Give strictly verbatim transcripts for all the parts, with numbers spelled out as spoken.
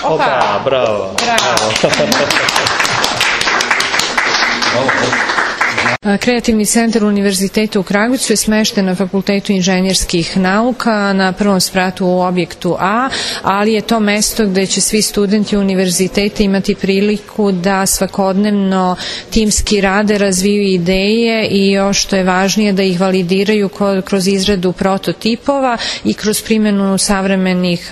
Opa, bravo. Bravo. Kreativni centar Univerziteta u Kragujevcu je smešten na Fakultetu inženjerskih nauka na prvom spratu u objektu A, ali je to mesto gde će svi studenti univerziteta imati priliku da svakodnevno timski rade, razviju ideje i još što je važnije da ih validiraju kroz izradu prototipova i kroz primjenu savremenih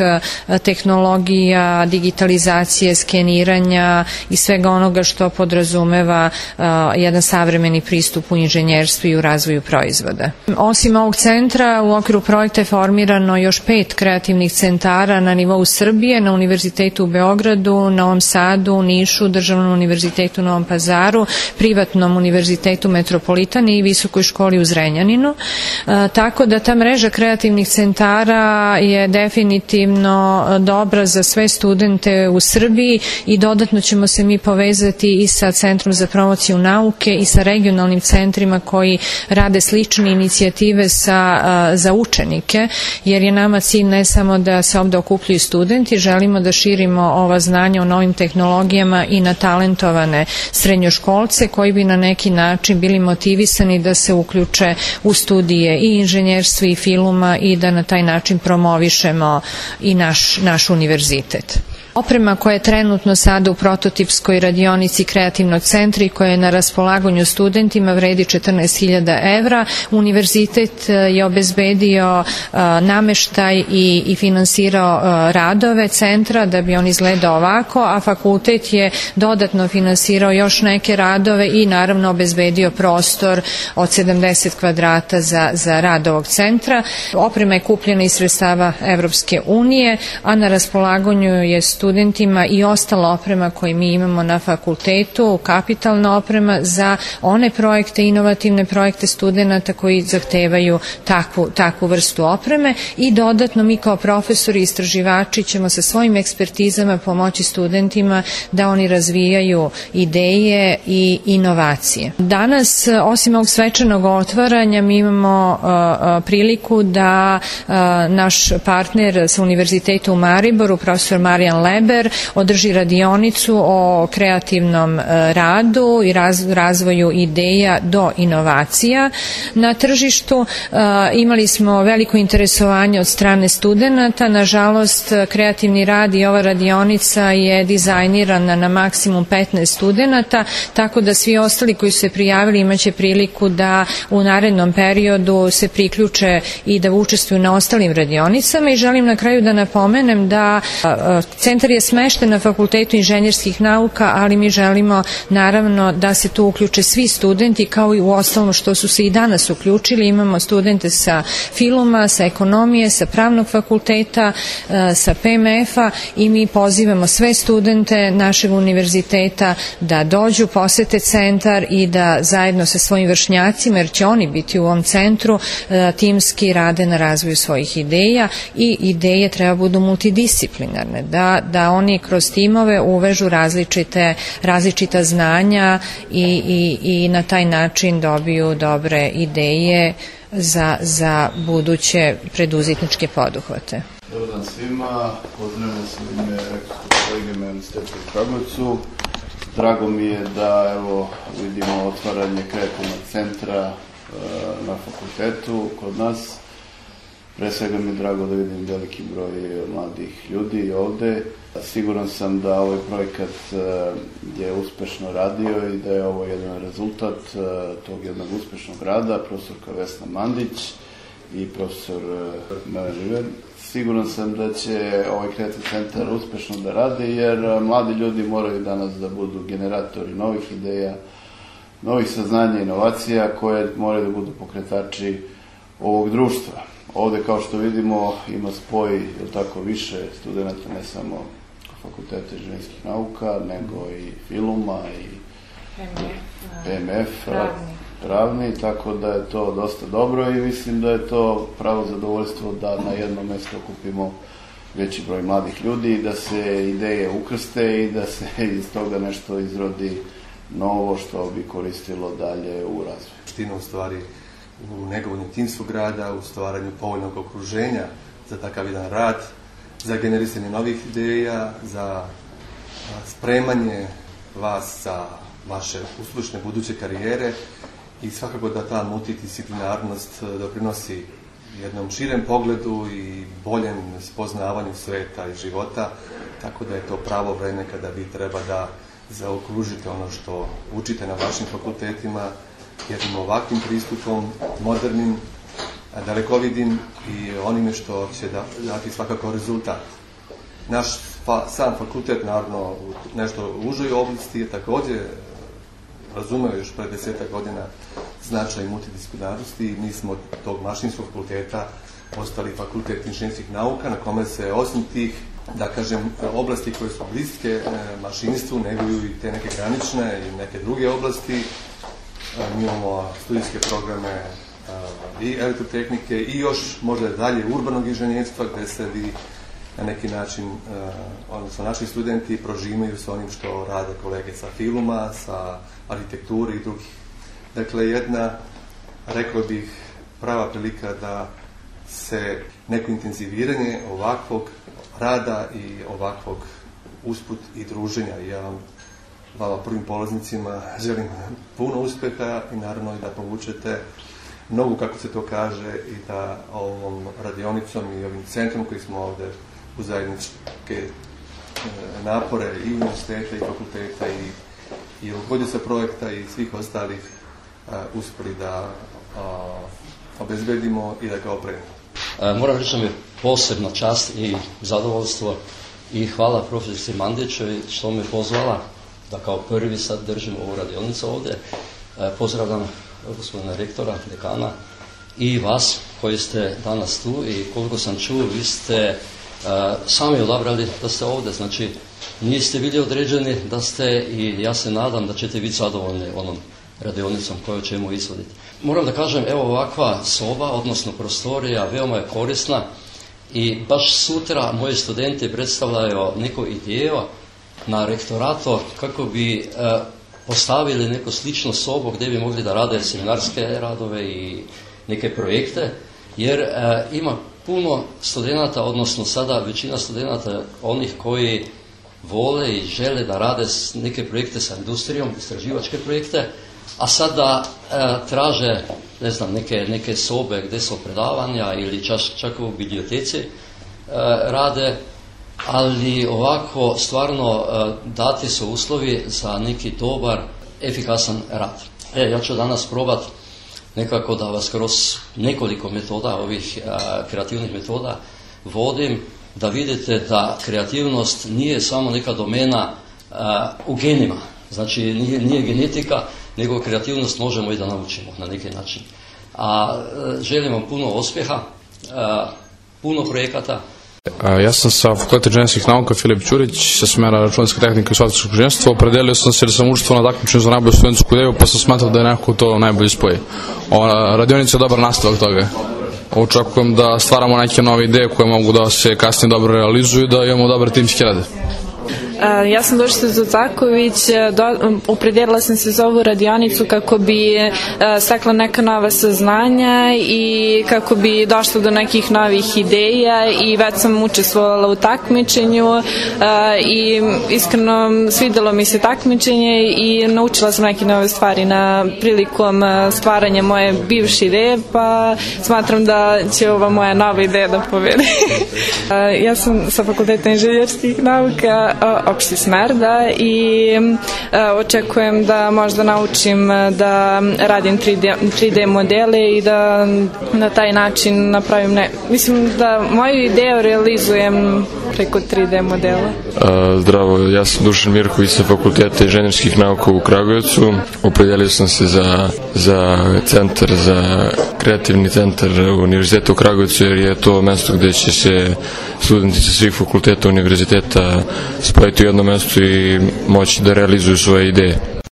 tehnologija, digitalizacije, skeniranja i svega onoga što podrazumeva jedan savremeni pristup u inženjerstvu i u razvoju proizvoda. Osim ovog centra, u okviru projekta je formirano još pet kreativnih centara na nivou Srbije, na Univerzitetu u Beogradu, Novom Sadu, Nišu, Državnom univerzitetu u Novom Pazaru, Privatnom univerzitetu Metropolitani i Visokoj školi u Zrenjaninu. E, tako da ta mreža kreativnih centara je definitivno dobra za sve studente u Srbiji i dodatno ćemo se mi povezati i sa Centrom za promociju nauke i sa regionalnim centrima koji rade slične inicijative sa, za učenike, jer je nama cilj ne samo da se ovde okupljuju studenti, želimo da širimo ova znanja o novim tehnologijama i na talentovane srednjoškolce koji bi na neki način bili motivisani da se uključe u studije i inženjerstva i filma i da na taj način promovišemo i naš, naš univerzitet. Oprema koja je trenutno sada u prototipskoj radionici kreativnog centra i koja je na raspolaganju studentima vredi četrnaest hiljada evra. Univerzitet je obezbedio nameštaj i, i finansirao radove centra da bi on izgledao ovako, a fakultet je dodatno finansirao još neke radove i naravno obezbedio prostor od sedamdeset kvadrata za, za rad ovog centra. Oprema je kupljena iz sredstava Evropske unije, a na raspolaganju je studentima i ostala oprema koju mi imamo na fakultetu, kapitalna oprema za one projekte, inovativne projekte studenta koji zahtevaju takvu, takvu vrstu opreme i dodatno mi kao profesori i istraživači ćemo sa svojim ekspertizama pomoći studentima da oni razvijaju ideje i inovacije. Danas, osim ovog svečanog otvaranja, mi imamo uh, priliku da uh, naš partner sa Univerziteta u Mariboru, profesor Marijan Leber, održi radionicu o kreativnom radu i razvoju ideja do inovacija na tržištu. Imali smo veliko interesovanje od strane studenta. Nažalost, kreativni rad i ova radionica je dizajnirana na maksimum petnaest studenta, tako da svi ostali koji su se prijavili imaće priliku da u narednom periodu se priključe i da učestvuju na ostalim radionicama. I želim na kraju da napomenem da centar je smešten na Fakultetu inženjerskih nauka, ali mi želimo naravno da se tu uključe svi studenti, kao i u ostalom što su se i danas uključili. Imamo studente sa filuma, sa ekonomije, sa pravnog fakulteta, sa P M F-a i mi pozivamo sve studente našeg univerziteta da dođu, posete centar i da zajedno sa svojim vršnjacima, jer će oni biti u ovom centru, timski rade na razvoju svojih ideja i ideje treba budu multidisciplinarne, da, da oni kroz timove uvežu različite, različita znanja i, i, i na taj način dobiju dobre ideje za, za buduće preduzetničke poduhvate. Dobar dan svima, pozdravljam se u ime kolegijuma Univerziteta u Kragujevcu. Drago mi je da evo vidimo otvaranje kreativnog centra e, na fakultetu kod nas. Pre svega mi je drago da vidim veliki broj mladih ljudi ovde. Siguran sam da ovaj projekat je uspešno radio i da je ovo jedan rezultat tog jednog uspešnog rada, profesorka Vesna Mandić i profesor Melan Živer. Siguran sam da će ovaj kreativni centar uspešno da radi, jer mladi ljudi moraju danas da budu generatori novih ideja, novih saznanja i inovacija koje moraju da budu pokretači ovog društva. Ovde, kao što vidimo, ima spoj, je tako, više studenta, ne samo Fakulteta inženjerskih nauka, nego i filuma i P M F, pravni. pravni, tako da je to dosta dobro i mislim da je to pravo zadovoljstvo da na jedno mesto okupimo veći broj mladih ljudi i da se ideje ukrste i da se iz toga nešto izrodi novo što bi koristilo dalje u razvoju. Ština u stvari u negovanju timskog rada, u stvaranju povoljnog okruženja za takav jedan rad, za generisanje novih ideja, za spremanje vas za vaše uspješne buduće karijere i svakako da ta multidisciplinarnost doprinosi jednom širem pogledu i boljem spoznavanju sveta i života, tako da je to pravo vreme kada vi treba da zaokružite ono što učite na vašim fakultetima jednim ovakvim pristupom, modernim, dalekovidim i onime što će dati svakako rezultat. Naš fa, sam fakultet, naravno, u nešto užoj oblasti je također razumeo još pre desetak godina značaj multidisciplinarnosti i mi smo od tog mašinskog fakulteta postali fakultet inženjerskih nauka na kome se osim tih, da kažem, oblasti koje su bliske mašinstvu neguju i te neke granične i neke druge oblasti. Mi imamo studijske programe i elektrotehnike i još možda dalje urbanog inženjerstva gdje se vi na neki način, odnosno naši studenti prožimaju sa onim što rade kolege sa filuma, sa arhitekture i drugih. Dakle, jedna, rekao bih, prava prilika da se neko intenziviranje ovakvog rada i ovakvog usput i druženja. Ja vam, vama prvim polaznicima želim puno uspjeha i naravno i da povučete mnogo, kako se to kaže, i da ovom radionicom i ovim centrom koji smo ovdje u zajedničke napore i univerziteta i fakulteta i, i rukovodioca projekta i svih ostalih uh, uspjeli da uh, obezbedimo i da ga opremimo. Uh, moram reći da mi je posebna čast i zadovoljstvo i hvala profesorici Mandićevi što me pozvala da kao prvi sad držim ovu radionicu ovdje. Uh, pozdravljam gospodina rektora, dekana i vas koji ste danas tu i koliko sam čuo, vi ste Uh, sami odabrali da ste ovdje, znači niste bili određeni da ste i ja se nadam da ćete biti zadovoljni onom radionicom koju ćemo izvoditi. Moram da kažem, evo ovakva soba, odnosno prostorija, veoma je korisna i baš sutra moji studenti predstavljaju neku ideju na rektorato kako bi uh, postavili neku sličnu sobu gdje bi mogli da rade seminarske radove i neke projekte, jer uh, ima puno studenata, odnosno sada većina studenata, onih koji vole i žele da rade neke projekte sa industrijom, istraživačke projekte, a sada e, traže, ne znam, neke, neke sobe gdje su predavanja ili čak, čak u biblioteci e, rade, ali ovako stvarno e, dati su uslovi za neki dobar, efikasan rad. E, ja ću danas probati nekako da vas kroz nekoliko metoda, ovih a, kreativnih metoda vodim, da vidite da kreativnost nije samo neka domena a, u genima, znači nije, nije genetika, nego kreativnost možemo i da naučimo na neki način. A, a želim vam puno uspjeha, a, puno projekata. Ja sam sa Fakulteta inženjerskih nauka Filip Ćurić, sa smjera računarska tehnika i softversko inženjerstvo. Opredelio sam se da sam učestvovao na takmičenju za najbolju studentsku ideju, pa sam smatrao da je nekako to najbolje spoji. Ova radionica je dobar nastavak toga. Očekujem da stvaramo neke nove ideje koje mogu da se kasnije dobro realizuju i da imamo dobar timski rad. Ja sam Dušica Zucaković, opredijelila sam se za ovu radionicu kako bi stekla neka nova saznanja i kako bi došla do nekih novih ideja i već sam učestvovala u takmičenju i iskreno svidelo mi se takmičenje i naučila sam neke nove stvari na prilikom stvaranja moje bivše ideje, pa smatram da će ova moja nova ideja da pobedi. Ja sam sa Fakulteta inženjerskih nauka opšti smer, da, i e, očekujem da možda naučim da radim tri D modele i da na taj način napravim, ne, mislim da moju ideju realizujem preko tri D modela. A, zdravo, ja sam Dušan Mirković sa Fakulteta inženjerskih nauka u Kragujevcu. Opredelio sam se za, za centar, za kreativni centar univerziteta u Kragujevcu, jer je to mesto gdje će se studenti sa svih fakulteta univerziteta spojiti u jedno mesto i moći da realizuju svoje ideje.